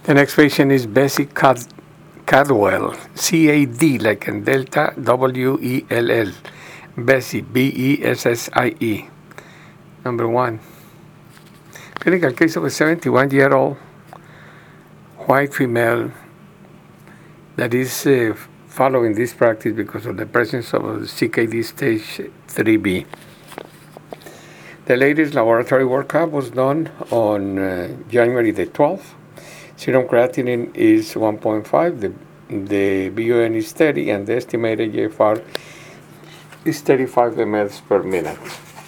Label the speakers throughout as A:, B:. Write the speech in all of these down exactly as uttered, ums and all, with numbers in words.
A: The next patient is Bessie Cad- Cadwell, C A D, like in Delta, W E L L. Bessie, B E S S I E. Number one. Clinical case of a seventy-one-year-old white female that is uh, following this practice because of the presence of C K D stage three B. The latest laboratory workup was done on uh, January the twelfth. Serum creatinine is one point five, the, the B U N is thirty, and the estimated G F R is thirty-five milliliters per minute.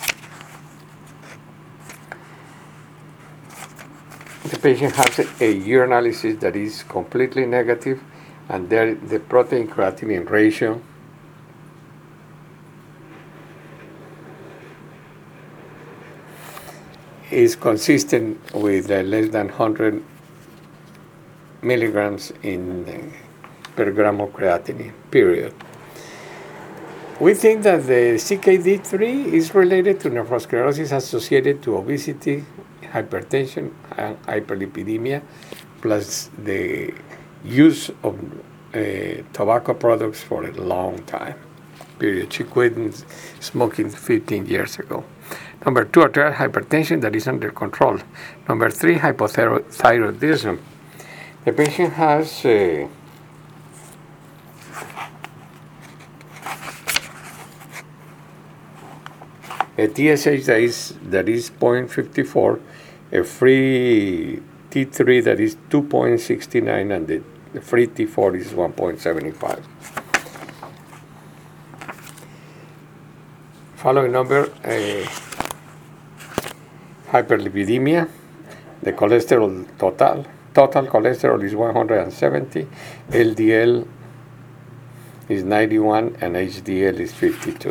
A: The patient has a, a urinalysis that is completely negative, and there the protein creatinine ratio is consistent with uh, less than one hundred milligrams in uh, per gram of creatinine, period. We think that the C K D three is related to nephrosclerosis associated to obesity, hypertension, and hyperlipidemia, plus the use of uh, tobacco products for a long time, period. She quit smoking fifteen years ago. Number two, arterial hypertension that is under control. Number three, hypothyroidism. The patient has uh, a T S H that is that is zero point five four, a free T three that is two point six nine, and the, the free T four is one point seven five. Following number, uh, hyperlipidemia. The cholesterol total total cholesterol is one hundred seventy, L D L is ninety-one, and H D L is fifty-two.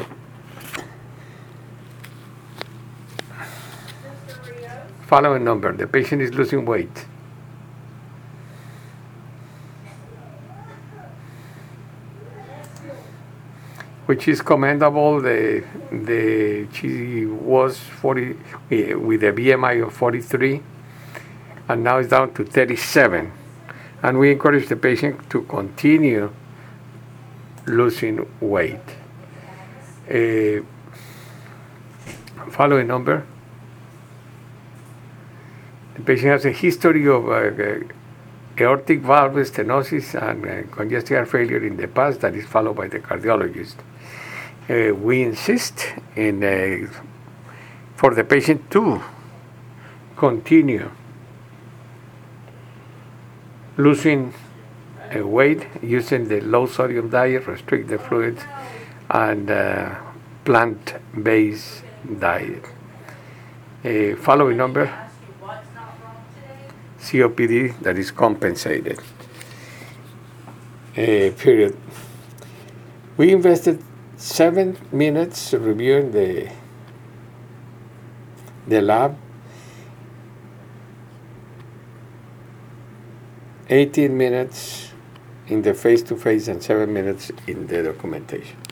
A: Following number, the patient is losing weight. Which is commendable. The the she was forty with a B M I of forty-three, and now it's down to thirty-seven. And we encourage the patient to continue losing weight. Uh, following number. The patient has a history of uh, aortic valve stenosis and uh, congestive heart failure in the past that is followed by the cardiologist. Uh, we insist in uh, for the patient to continue losing uh, weight using the low sodium diet, restrict the fluids, and uh, plant-based diet. Uh, following number. C O P D that is compensated. Uh, period. We invested seven minutes reviewing the the lab, eighteen minutes in the face-to-face, and seven minutes in the documentation.